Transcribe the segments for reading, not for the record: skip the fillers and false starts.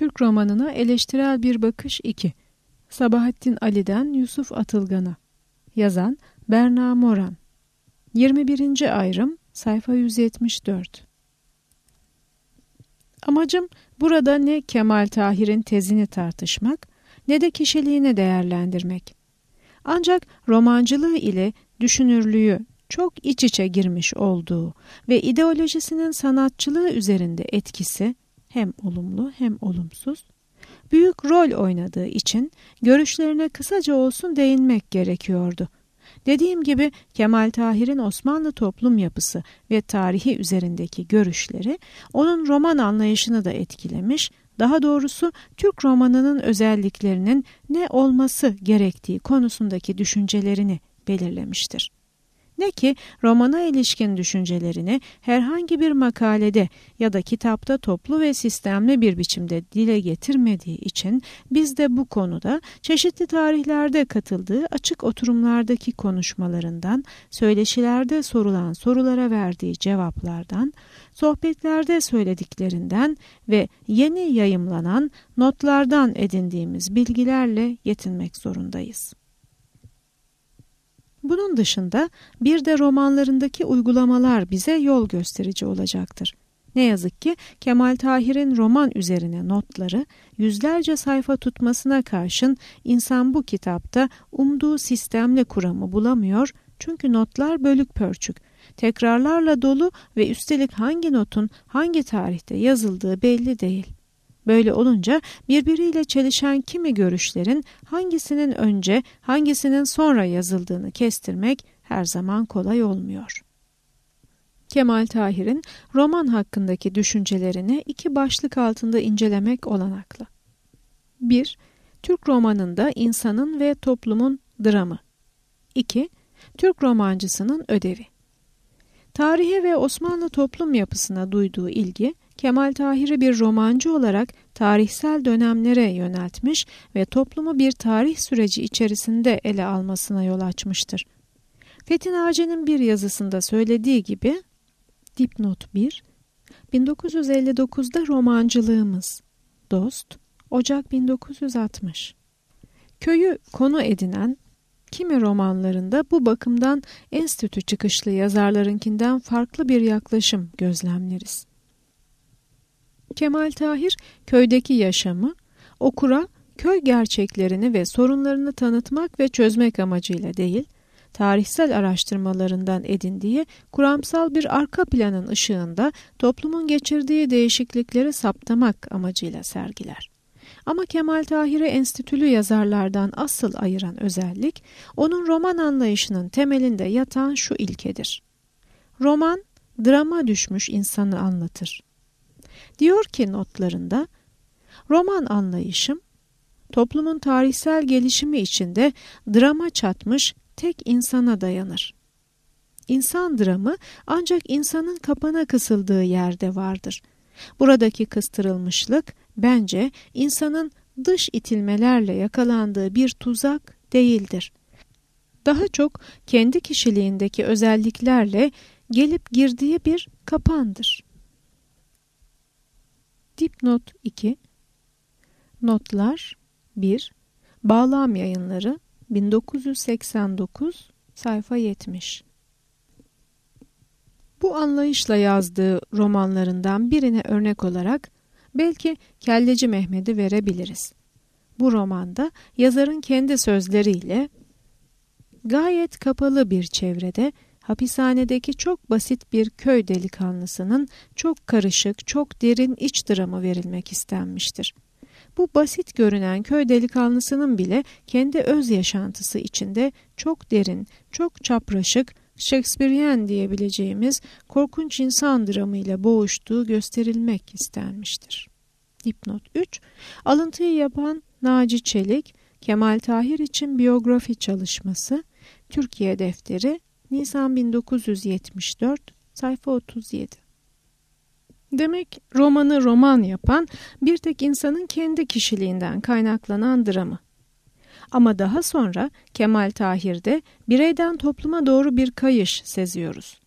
Türk romanına eleştirel bir bakış 2. Sabahattin Ali'den Yusuf Atılgan'a. Yazan Berna Moran. 21. ayrım sayfa 174. Amacım burada ne Kemal Tahir'in tezini tartışmak ne de kişiliğini değerlendirmek. Ancak romancılığı ile düşünürlüğü çok iç içe girmiş olduğu ve ideolojisinin sanatçılığı üzerinde etkisi hem olumlu hem olumsuz büyük rol oynadığı için görüşlerine kısaca olsun değinmek gerekiyordu. Dediğim gibi Kemal Tahir'in Osmanlı toplum yapısı ve tarihi üzerindeki görüşleri onun roman anlayışını da etkilemiş, daha doğrusu Türk romanının özelliklerinin ne olması gerektiği konusundaki düşüncelerini belirlemiştir. Ne ki romana ilişkin düşüncelerini herhangi bir makalede ya da kitapta toplu ve sistemli bir biçimde dile getirmediği için biz de bu konuda çeşitli tarihlerde katıldığı açık oturumlardaki konuşmalarından, söyleşilerde sorulan sorulara verdiği cevaplardan, sohbetlerde söylediklerinden ve yeni yayımlanan notlardan edindiğimiz bilgilerle yetinmek zorundayız. Bunun dışında bir de romanlarındaki uygulamalar bize yol gösterici olacaktır. Ne yazık ki Kemal Tahir'in roman üzerine notları yüzlerce sayfa tutmasına karşın insan bu kitapta umduğu sistemli kuramı bulamıyor çünkü notlar bölük pörçük, tekrarlarla dolu ve üstelik hangi notun hangi tarihte yazıldığı belli değil. Böyle olunca birbiriyle çelişen kimi görüşlerin hangisinin önce, hangisinin sonra yazıldığını kestirmek her zaman kolay olmuyor. Kemal Tahir'in roman hakkındaki düşüncelerini iki başlık altında incelemek olanaklı. 1. Türk romanında insanın ve toplumun dramı. 2. Türk romancısının ödevi. Tarihe ve Osmanlı toplum yapısına duyduğu ilgi, Kemal Tahir'i bir romancı olarak tarihsel dönemlere yöneltmiş ve toplumu bir tarih süreci içerisinde ele almasına yol açmıştır. Fethi Naci'nin bir yazısında söylediği gibi, dipnot 1, 1959'da romancılığımız, Dost, Ocak 1960. Köyü konu edinen kimi romanlarında bu bakımdan enstitü çıkışlı yazarlarınkinden farklı bir yaklaşım gözlemleriz. Kemal Tahir köydeki yaşamı okura köy gerçeklerini ve sorunlarını tanıtmak ve çözmek amacıyla değil, tarihsel araştırmalarından edindiği kuramsal bir arka planın ışığında toplumun geçirdiği değişiklikleri saptamak amacıyla sergiler. Ama Kemal Tahir'i enstitülü yazarlardan asıl ayıran özellik, onun roman anlayışının temelinde yatan şu ilkedir. Roman, drama düşmüş insanı anlatır. Diyor ki notlarında, roman anlayışım, toplumun tarihsel gelişimi içinde drama çatmış tek insana dayanır. İnsan dramı ancak insanın kapana kısıldığı yerde vardır. Buradaki kıstırılmışlık bence insanın dış itilmelerle yakalandığı bir tuzak değildir. Daha çok kendi kişiliğindeki özelliklerle gelip girdiği bir kapandır. Dipnot 2. Notlar 1. Bağlam Yayınları 1989 sayfa 70. Bu anlayışla yazdığı romanlarından birine örnek olarak belki Kelleci Mehmet'i verebiliriz. Bu romanda yazarın kendi sözleriyle gayet kapalı bir çevrede hapishanedeki çok basit bir köy delikanlısının çok karışık, çok derin iç dramı verilmek istenmiştir. Bu basit görünen köy delikanlısının bile kendi öz yaşantısı içinde çok derin, çok çapraşık, Shakespearean diyebileceğimiz korkunç insan dramıyla boğuştuğu gösterilmek istenmiştir. Dipnot 3. Alıntıyı yapan Naci Çelik, Kemal Tahir için biyografi çalışması, Türkiye Defteri, Nisan 1974, sayfa 37. Demek romanı roman yapan bir tek insanın kendi kişiliğinden kaynaklanan dramı. Ama daha sonra Kemal Tahir'de bireyden topluma doğru bir kayış seziyoruz.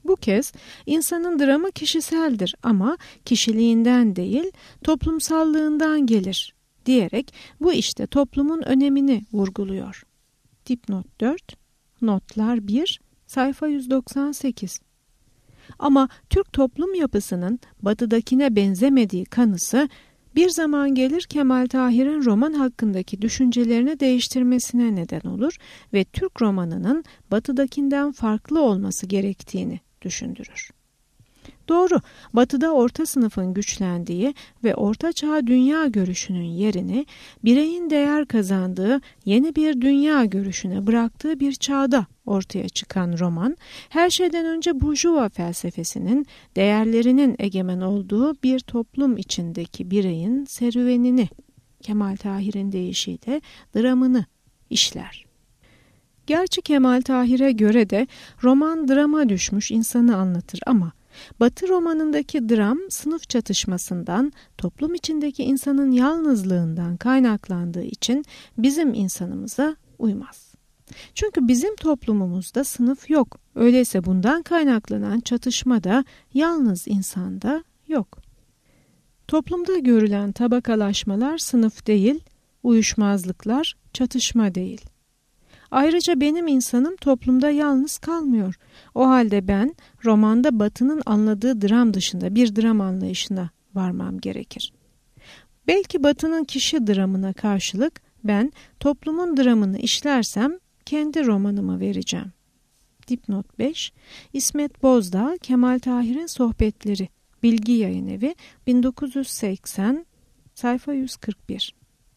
Bu kez insanın dramı kişiseldir ama kişiliğinden değil, toplumsallığından gelir diyerek bu işte toplumun önemini vurguluyor. Dipnot 4, notlar 1, sayfa 198. Ama Türk toplum yapısının batıdakine benzemediği kanısı bir zaman gelir Kemal Tahir'in roman hakkındaki düşüncelerini değiştirmesine neden olur ve Türk romanının batıdakinden farklı olması gerektiğini düşündürür. Doğru, batıda orta sınıfın güçlendiği ve orta çağ dünya görüşünün yerini bireyin değer kazandığı yeni bir dünya görüşüne bıraktığı bir çağda ortaya çıkan roman, her şeyden önce Burjuva felsefesinin değerlerinin egemen olduğu bir toplum içindeki bireyin serüvenini, Kemal Tahir'in deyişiyle dramını işler. Gerçi Kemal Tahir'e göre de roman drama düşmüş insanı anlatır ama Batı romanındaki dram sınıf çatışmasından, toplum içindeki insanın yalnızlığından kaynaklandığı için bizim insanımıza uymaz. Çünkü bizim toplumumuzda sınıf yok. Öyleyse bundan kaynaklanan çatışma da yalnız insanda yok. Toplumda görülen tabakalaşmalar sınıf değil, uyuşmazlıklar çatışma değil. Ayrıca benim insanım toplumda yalnız kalmıyor. O halde ben romanda Batı'nın anladığı dram dışında bir dram anlayışına varmam gerekir. Belki Batı'nın kişi dramına karşılık ben toplumun dramını işlersem kendi romanımı vereceğim. Dipnot 5, İsmet Bozdağ, Kemal Tahir'in Sohbetleri, Bilgi Yayınevi, 1980, sayfa 141.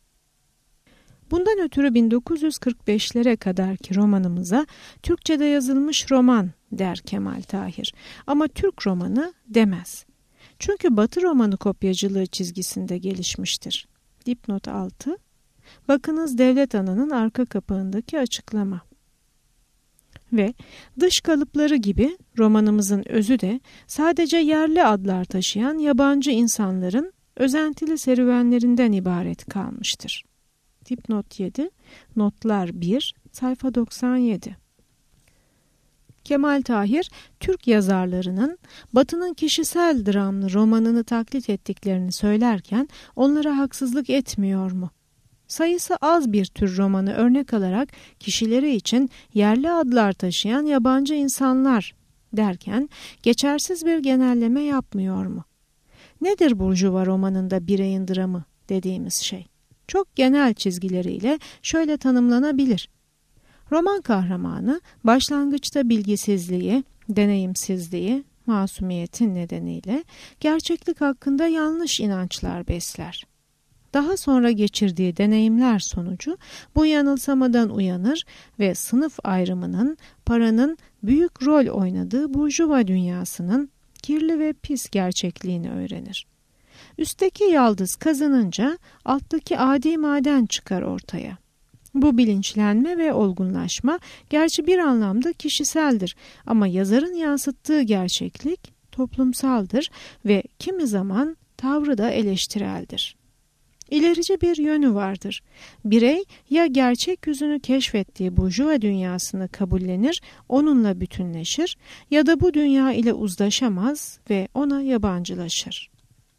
Bundan ötürü 1945'lere kadarki romanımıza Türkçe'de yazılmış roman der Kemal Tahir. Ama Türk romanı demez. Çünkü Batı romanı kopyacılığı çizgisinde gelişmiştir. Dipnot 6. Bakınız Devlet Ana'nın arka kapağındaki açıklama. Ve dış kalıpları gibi romanımızın özü de sadece yerli adlar taşıyan yabancı insanların özentili serüvenlerinden ibaret kalmıştır. Dipnot 7, notlar 1, sayfa 97. Kemal Tahir, Türk yazarlarının Batı'nın kişisel dramlı romanını taklit ettiklerini söylerken onlara haksızlık etmiyor mu? Sayısı az bir tür romanı örnek alarak kişileri için yerli adlar taşıyan yabancı insanlar derken geçersiz bir genelleme yapmıyor mu? Nedir Burjuva romanında bireyin dramı dediğimiz şey? Çok genel çizgileriyle şöyle tanımlanabilir. Roman kahramanı başlangıçta bilgisizliği, deneyimsizliği, masumiyetin nedeniyle gerçeklik hakkında yanlış inançlar besler. Daha sonra geçirdiği deneyimler sonucu bu yanılsamadan uyanır ve sınıf ayrımının, paranın büyük rol oynadığı Burjuva dünyasının kirli ve pis gerçekliğini öğrenir. Üstteki yaldız kazanınca alttaki adi maden çıkar ortaya. Bu bilinçlenme ve olgunlaşma gerçi bir anlamda kişiseldir ama yazarın yansıttığı gerçeklik toplumsaldır ve kimi zaman tavrı da eleştireldir. İlerici bir yönü vardır. Birey ya gerçek yüzünü keşfettiği Burjuva dünyasını kabullenir, onunla bütünleşir ya da bu dünya ile uzlaşamaz ve ona yabancılaşır.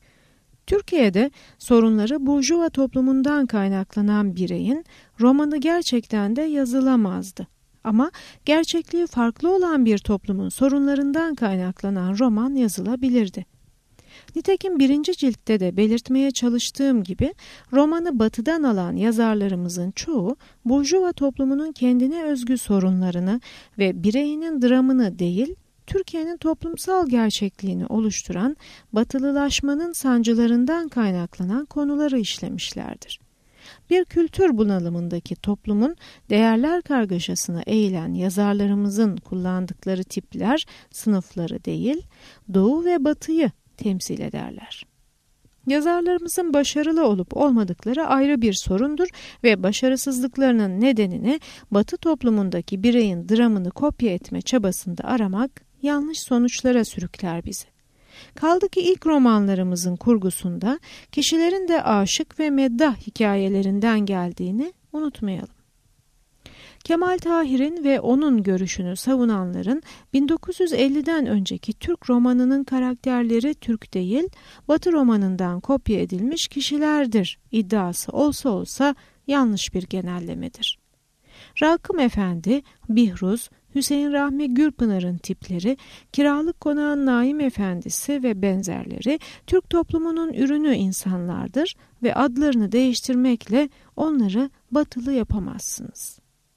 Türkiye'de sorunları Burjuva toplumundan kaynaklanan bireyin romanı gerçekten de yazılamazdı. Ama gerçekliği farklı olan bir toplumun sorunlarından kaynaklanan roman yazılabilirdi. Nitekim 1. ciltte de belirtmeye çalıştığım gibi romanı Batı'dan alan yazarlarımızın çoğu Burjuva toplumunun kendine özgü sorunlarını ve bireyinin dramını değil, Türkiye'nin toplumsal gerçekliğini oluşturan batılılaşmanın sancılarından kaynaklanan konuları işlemişlerdir. Bir kültür bunalımındaki toplumun değerler kargaşasına eğilen yazarlarımızın kullandıkları tipler sınıfları değil, Doğu ve Batı'yı temsil ederler. Yazarlarımızın başarılı olup olmadıkları ayrı bir sorundur ve başarısızlıklarının nedenini Batı toplumundaki bireyin dramını kopya etme çabasında aramak yanlış sonuçlara sürükler bizi. Kaldı ki ilk romanlarımızın kurgusunda kişilerin de aşık ve meddah hikayelerinden geldiğini unutmayalım. Kemal Tahir'in ve onun görüşünü savunanların 1950'den önceki Türk romanının karakterleri Türk değil, Batı romanından kopya edilmiş kişilerdir iddiası olsa yanlış bir genellemedir. Rakım Efendi, Bihruz, Hüseyin Rahmi Gürpınar'ın tipleri, Kiralık Konağın Naim Efendisi ve benzerleri Türk toplumunun ürünü insanlardır ve adlarını değiştirmekle onları batılı yapamazsınız.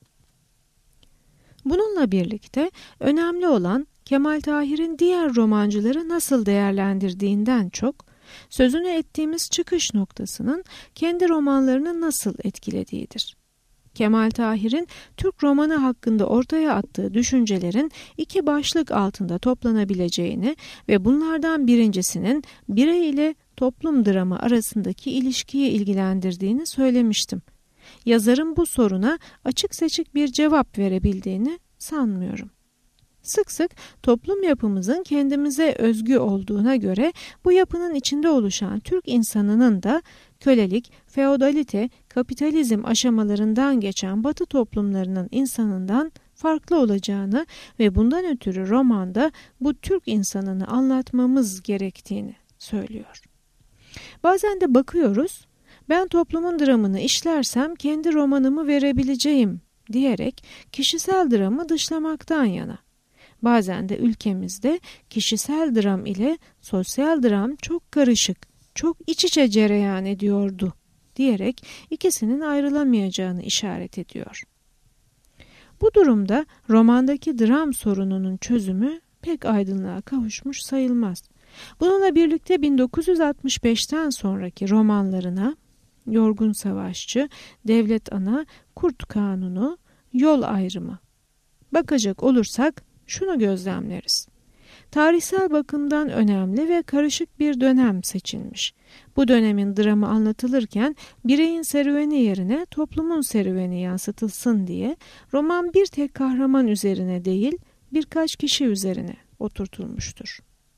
Bununla birlikte önemli olan Kemal Tahir'in diğer romancıları nasıl değerlendirdiğinden çok, sözünü ettiğimiz çıkış noktasının kendi romanlarını nasıl etkilediğidir. Kemal Tahir'in Türk romanı hakkında ortaya attığı düşüncelerin iki başlık altında toplanabileceğini ve bunlardan birincisinin birey ile toplum dramı arasındaki ilişkiyi ilgilendirdiğini söylemiştim. Yazarın bu soruna açık seçik bir cevap verebildiğini sanmıyorum. Sık sık toplum yapımızın kendimize özgü olduğuna göre bu yapının içinde oluşan Türk insanının da kölelik, feodalite, kapitalizm aşamalarından geçen Batı toplumlarının insanından farklı olacağını ve bundan ötürü romanda bu Türk insanını anlatmamız gerektiğini söylüyor. Bazen de bakıyoruz, ben toplumun dramını işlersem kendi romanımı verebileceğim diyerek kişisel dramı dışlamaktan yana. Bazen de ülkemizde kişisel dram ile sosyal dram çok karışık, çok iç içe cereyan ediyordu diyerek ikisinin ayrılamayacağını işaret ediyor. Bu durumda romandaki dram sorununun çözümü pek aydınlığa kavuşmuş sayılmaz. Bununla birlikte 1965'ten sonraki romanlarına Yorgun Savaşçı, Devlet Ana, Kurt Kanunu, Yol Ayrımı bakacak olursak şunu gözlemleriz. Tarihsel bakımdan önemli ve karışık bir dönem seçilmiş. Bu dönemin dramı anlatılırken bireyin serüveni yerine toplumun serüveni yansıtılsın diye roman bir tek kahraman üzerine değil birkaç kişi üzerine oturtulmuştur.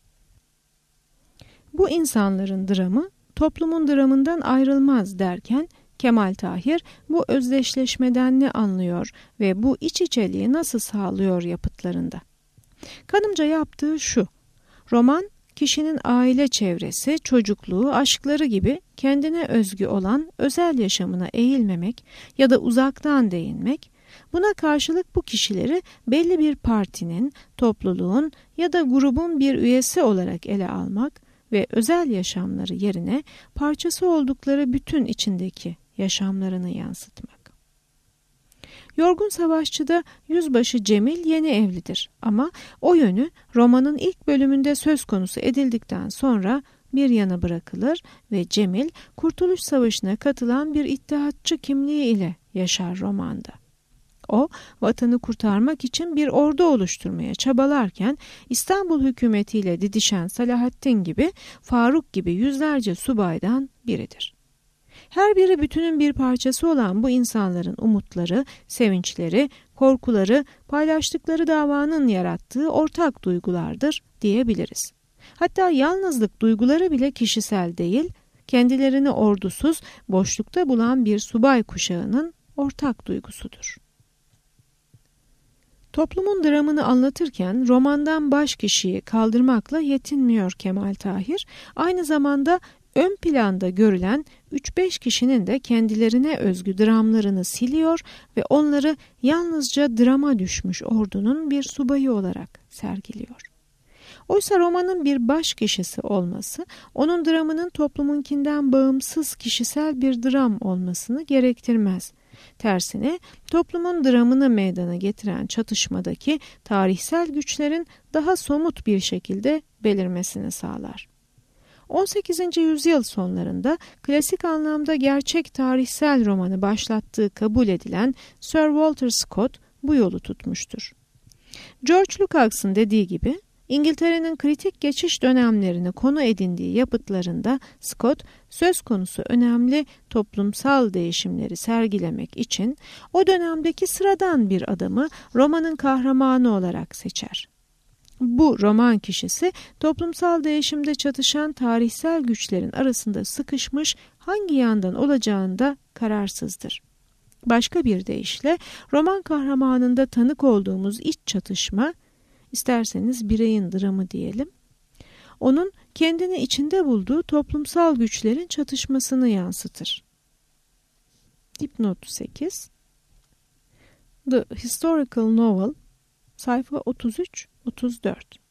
Bu insanların dramı toplumun dramından ayrılmaz derken Kemal Tahir bu özdeşleşmeden ne anlıyor ve bu iç içeliği nasıl sağlıyor yapıtlarında? Kanımca yaptığı şu, roman kişinin aile çevresi, çocukluğu, aşkları gibi kendine özgü olan özel yaşamına eğilmemek ya da uzaktan değinmek, buna karşılık bu kişileri belli bir partinin, topluluğun ya da grubun bir üyesi olarak ele almak ve özel yaşamları yerine parçası oldukları bütün içindeki yaşamlarını yansıtmak. Yorgun Savaşçı'da yüzbaşı Cemil yeni evlidir ama o yönü romanın ilk bölümünde söz konusu edildikten sonra bir yana bırakılır ve Cemil Kurtuluş Savaşı'na katılan bir ittihatçı kimliği ile yaşar romanda. O, vatanı kurtarmak için bir ordu oluşturmaya çabalarken İstanbul hükümetiyle didişen Salahaddin gibi, Faruk gibi yüzlerce subaydan biridir. Her biri bütünün bir parçası olan bu insanların umutları, sevinçleri, korkuları, paylaştıkları davanın yarattığı ortak duygulardır diyebiliriz. Hatta yalnızlık duyguları bile kişisel değil, kendilerini ordusuz, boşlukta bulan bir subay kuşağının ortak duygusudur. Toplumun dramını anlatırken romandan baş kişiyi kaldırmakla yetinmiyor Kemal Tahir, aynı zamanda ön planda görülen 3-5 kişinin de kendilerine özgü dramlarını siliyor ve onları yalnızca drama düşmüş ordunun bir subayı olarak sergiliyor. Oysa romanın bir baş kişisi olması, onun dramının toplumunkinden bağımsız kişisel bir dram olmasını gerektirmez. Tersine toplumun dramını meydana getiren çatışmadaki tarihsel güçlerin daha somut bir şekilde belirmesini sağlar. 18. yüzyıl sonlarında klasik anlamda gerçek tarihsel romanı başlattığı kabul edilen Sir Walter Scott bu yolu tutmuştur. George Lukács'ın dediği gibi İngiltere'nin kritik geçiş dönemlerini konu edindiği yapıtlarında Scott söz konusu önemli toplumsal değişimleri sergilemek için o dönemdeki sıradan bir adamı romanın kahramanı olarak seçer. Bu roman kişisi toplumsal değişimde çatışan tarihsel güçlerin arasında sıkışmış hangi yandan olacağında kararsızdır. Başka bir deyişle roman kahramanında tanık olduğumuz iç çatışma, isterseniz bireyin dramı diyelim, onun kendini içinde bulduğu toplumsal güçlerin çatışmasını yansıtır. Dipnot 8. The Historical Novel, sayfa 33-34.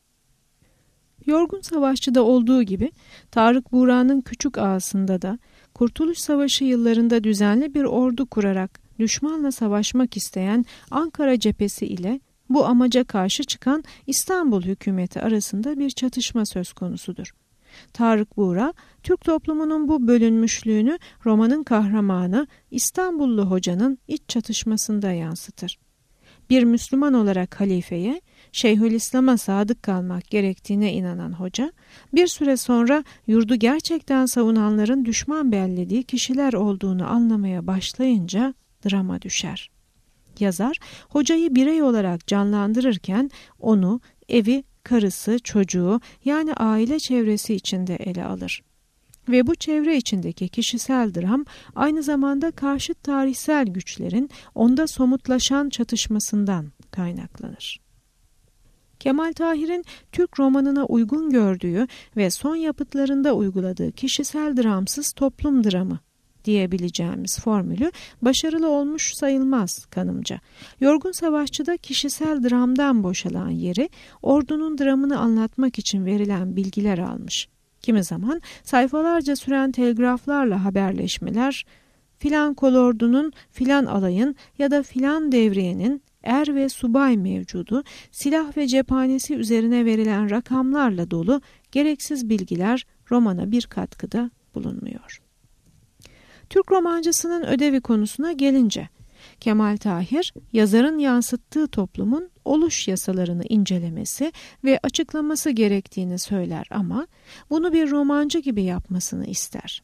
Yorgun Savaşçı'da olduğu gibi Tarık Buğra'nın Küçük Ağası'nda da Kurtuluş Savaşı yıllarında düzenli bir ordu kurarak düşmanla savaşmak isteyen Ankara cephesi ile bu amaca karşı çıkan İstanbul hükümeti arasında bir çatışma söz konusudur. Tarık Buğra, Türk toplumunun bu bölünmüşlüğünü romanın kahramanı İstanbullu hocanın iç çatışmasında yansıtır. Bir Müslüman olarak halifeye, Şeyhülislam'a sadık kalmak gerektiğine inanan hoca, bir süre sonra yurdu gerçekten savunanların düşman bellediği kişiler olduğunu anlamaya başlayınca drama düşer. Yazar, hocayı birey olarak canlandırırken onu, evi, karısı, çocuğu yani aile çevresi içinde ele alır. Ve bu çevre içindeki kişisel dram aynı zamanda karşıt tarihsel güçlerin onda somutlaşan çatışmasından kaynaklanır. Kemal Tahir'in Türk romanına uygun gördüğü ve son yapıtlarında uyguladığı kişisel dramsız toplum dramı diyebileceğimiz formülü başarılı olmuş sayılmaz kanımca. Yorgun Savaşçı'da kişisel dramdan boşalan yeri ordunun dramını anlatmak için verilen bilgiler almış. Kimi zaman sayfalarca süren telgraflarla haberleşmeler, filan kolordunun, filan alayın ya da filan devriyenin er ve subay mevcudu, silah ve cephanesi üzerine verilen rakamlarla dolu gereksiz bilgiler romana bir katkıda bulunmuyor. Türk romancısının ödevi konusuna gelince, Kemal Tahir, yazarın yansıttığı toplumun oluş yasalarını incelemesi ve açıklaması gerektiğini söyler ama bunu bir romancı gibi yapmasını ister.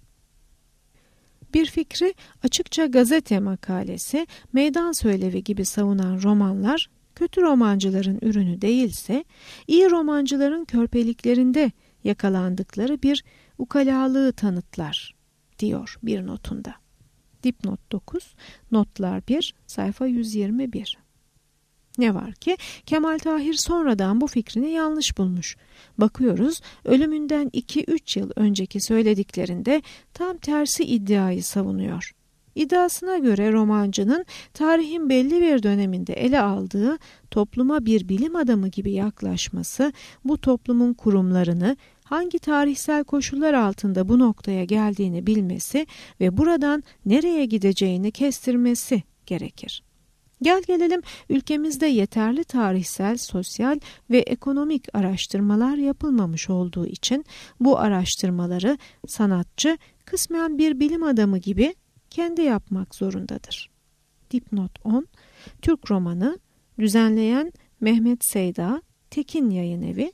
Bir fikri açıkça gazete makalesi, meydan söylevi gibi savunan romanlar, kötü romancıların ürünü değilse, iyi romancıların körpeliklerinde yakalandıkları bir ukalalığı tanıtlar, diyor bir notunda. Dipnot 9, notlar 1, sayfa 121. Ne var ki Kemal Tahir sonradan bu fikrini yanlış bulmuş. Bakıyoruz ölümünden 2-3 yıl önceki söylediklerinde tam tersi iddiayı savunuyor. İddiasına göre romancının tarihin belli bir döneminde ele aldığı topluma bir bilim adamı gibi yaklaşması, bu toplumun kurumlarını, hangi tarihsel koşullar altında bu noktaya geldiğini bilmesi ve buradan nereye gideceğini kestirmesi gerekir. Gel gelelim ülkemizde yeterli tarihsel, sosyal ve ekonomik araştırmalar yapılmamış olduğu için bu araştırmaları sanatçı kısmen bir bilim adamı gibi kendi yapmak zorundadır. Dipnot 10, Türk romanı, düzenleyen Mehmet Seyda, Tekin Yayınevi,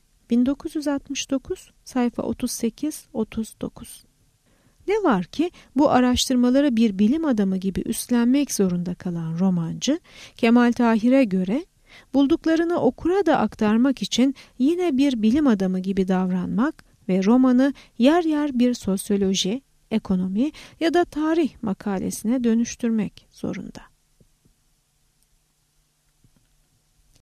1969, sayfa 38-39. Ne var ki bu araştırmaları bir bilim adamı gibi üstlenmek zorunda kalan romancı, Kemal Tahir'e göre bulduklarını okura da aktarmak için yine bir bilim adamı gibi davranmak ve romanı yer yer bir sosyoloji, ekonomi ya da tarih makalesine dönüştürmek zorunda.